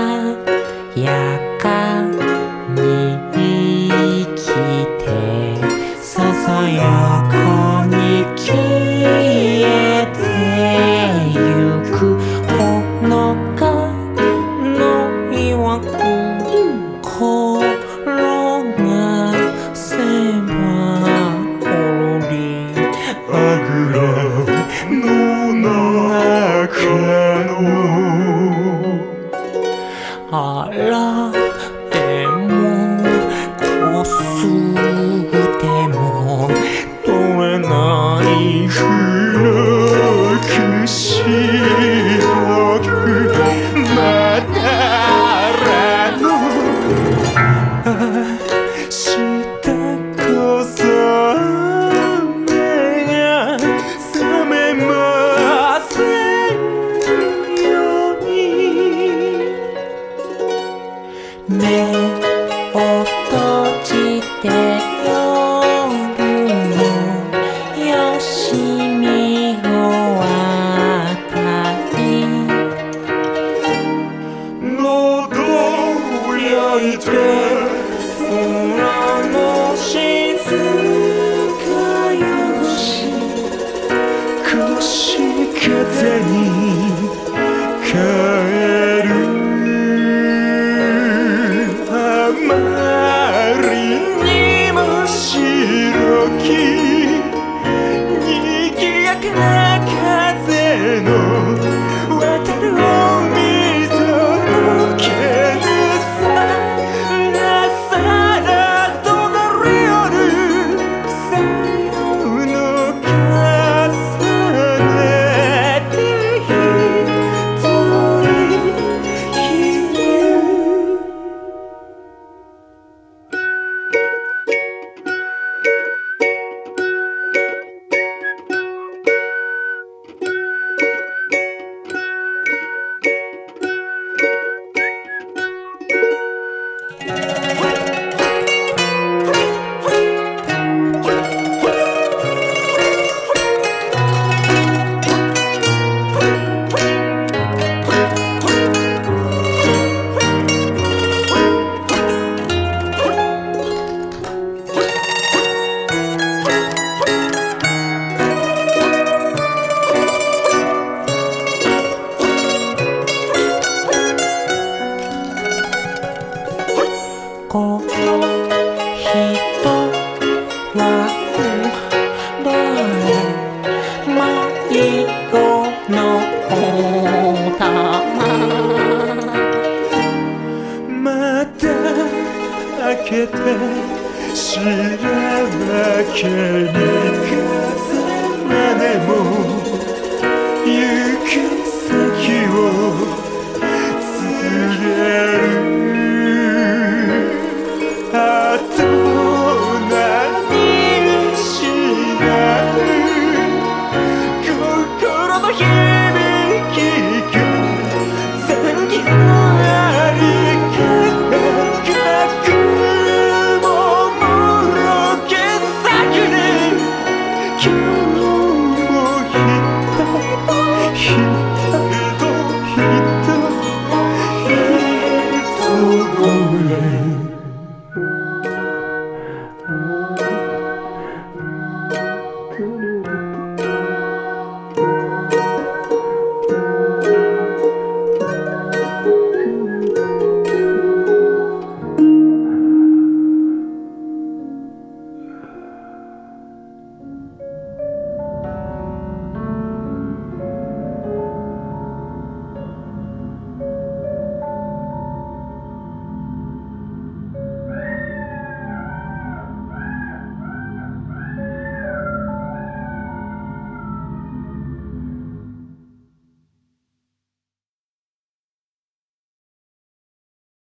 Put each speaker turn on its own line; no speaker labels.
やかに生きてささやかに消えてゆくほのかの曰く心がせばころり
あぐらの中の
洗ってもこすっても取れない
黒く白くまだらのしたこそ目が覚めませんように
目を閉じて夜のよしみを渡り
喉を焼いて
空の静かよし
腰風に帰るあまりにも白き賑やかな風の渡る海届けるさなさらとなりよるさよの重ねて一人きり
この人は誰迷子のお玉
また開けて白けに風までも